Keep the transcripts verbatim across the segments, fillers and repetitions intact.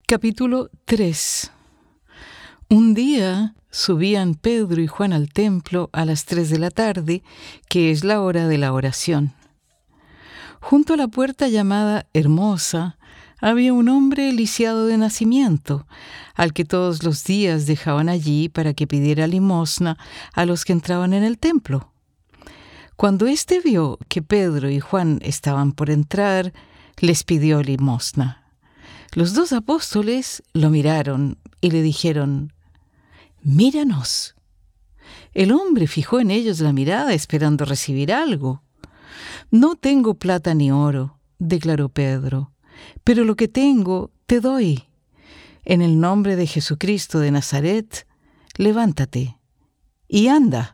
Capítulo tres. Un día subían Pedro y Juan al templo a las tres de la tarde, que es la hora de la oración. Junto a la puerta llamada Hermosa había un hombre lisiado de nacimiento, al que todos los días dejaban allí para que pidiera limosna a los que entraban en el templo. Cuando éste vio que Pedro y Juan estaban por entrar, les pidió limosna. Los dos apóstoles lo miraron y le dijeron: «Míranos». El hombre fijó en ellos la mirada esperando recibir algo. «No tengo plata ni oro», declaró Pedro, «pero lo que tengo te doy. En el nombre de Jesucristo de Nazaret, levántate y anda».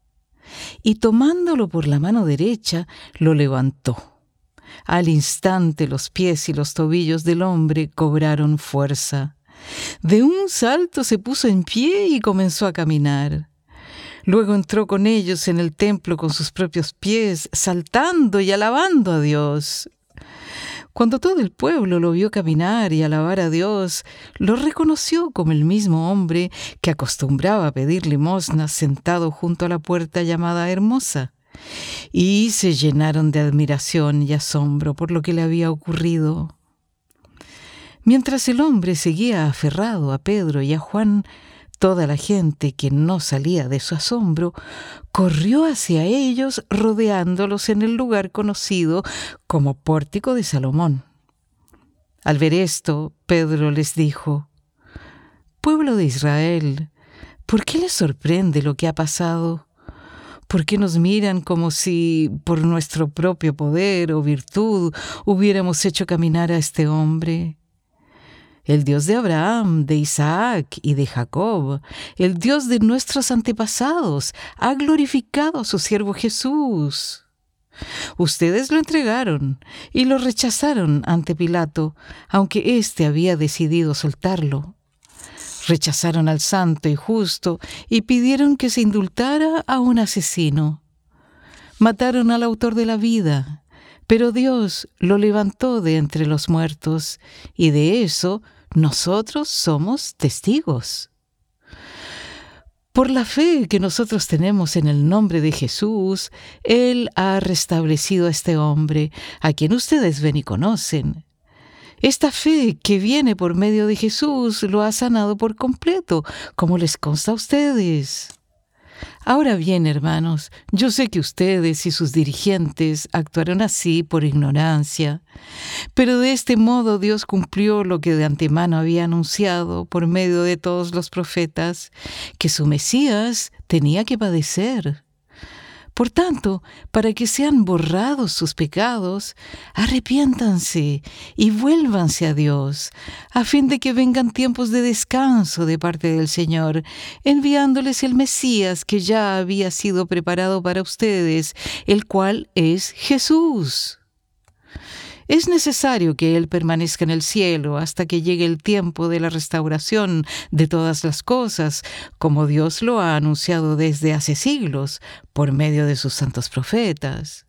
Y tomándolo por la mano derecha, lo levantó. Al instante los pies y los tobillos del hombre cobraron fuerza. De un salto se puso en pie y comenzó a caminar. Luego entró con ellos en el templo con sus propios pies, saltando y alabando a Dios. Cuando todo el pueblo lo vio caminar y alabar a Dios, lo reconoció como el mismo hombre que acostumbraba a pedir limosnas sentado junto a la puerta llamada Hermosa. Y se llenaron de admiración y asombro por lo que le había ocurrido. Mientras el hombre seguía aferrado a Pedro y a Juan, toda la gente, que no salía de su asombro, corrió hacia ellos rodeándolos en el lugar conocido como Pórtico de Salomón. Al ver esto, Pedro les dijo: «Pueblo de Israel, ¿por qué les sorprende lo que ha pasado? ¿Por qué nos miran como si, por nuestro propio poder o virtud, hubiéramos hecho caminar a este hombre? El Dios de Abraham, de Isaac y de Jacob, el Dios de nuestros antepasados, ha glorificado a su siervo Jesús. Ustedes lo entregaron y lo rechazaron ante Pilato, aunque éste había decidido soltarlo. Rechazaron al santo y justo y pidieron que se indultara a un asesino. Mataron al autor de la vida, pero Dios lo levantó de entre los muertos, y de eso nosotros somos testigos. Por la fe que nosotros tenemos en el nombre de Jesús, Él ha restablecido a este hombre, a quien ustedes ven y conocen. Esta fe que viene por medio de Jesús lo ha sanado por completo, como les consta a ustedes. Ahora bien, hermanos, yo sé que ustedes y sus dirigentes actuaron así por ignorancia, pero de este modo Dios cumplió lo que de antemano había anunciado por medio de todos los profetas, que su Mesías tenía que padecer. Por tanto, para que sean borrados sus pecados, arrepiéntanse y vuélvanse a Dios, a fin de que vengan tiempos de descanso de parte del Señor, enviándoles el Mesías que ya había sido preparado para ustedes, el cual es Jesús. Es necesario que Él permanezca en el cielo hasta que llegue el tiempo de la restauración de todas las cosas, como Dios lo ha anunciado desde hace siglos, por medio de sus santos profetas.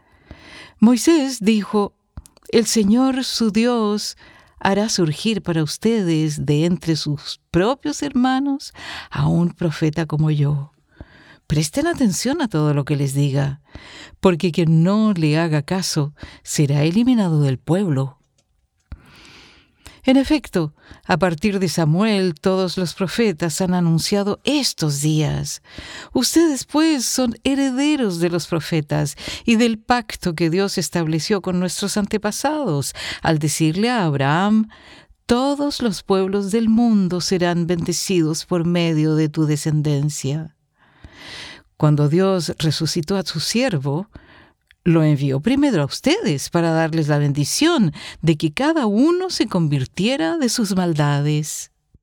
Moisés dijo: «El Señor, su Dios, hará surgir para ustedes de entre sus propios hermanos a un profeta como yo». Presten atención a todo lo que les diga, porque quien no le haga caso será eliminado del pueblo. En efecto, a partir de Samuel, todos los profetas han anunciado estos días. Ustedes, pues, son herederos de los profetas y del pacto que Dios estableció con nuestros antepasados, al decirle a Abraham: «Todos los pueblos del mundo serán bendecidos por medio de tu descendencia». Cuando Dios resucitó a su siervo, lo envió primero a ustedes para darles la bendición de que cada uno se convirtiera de sus maldades.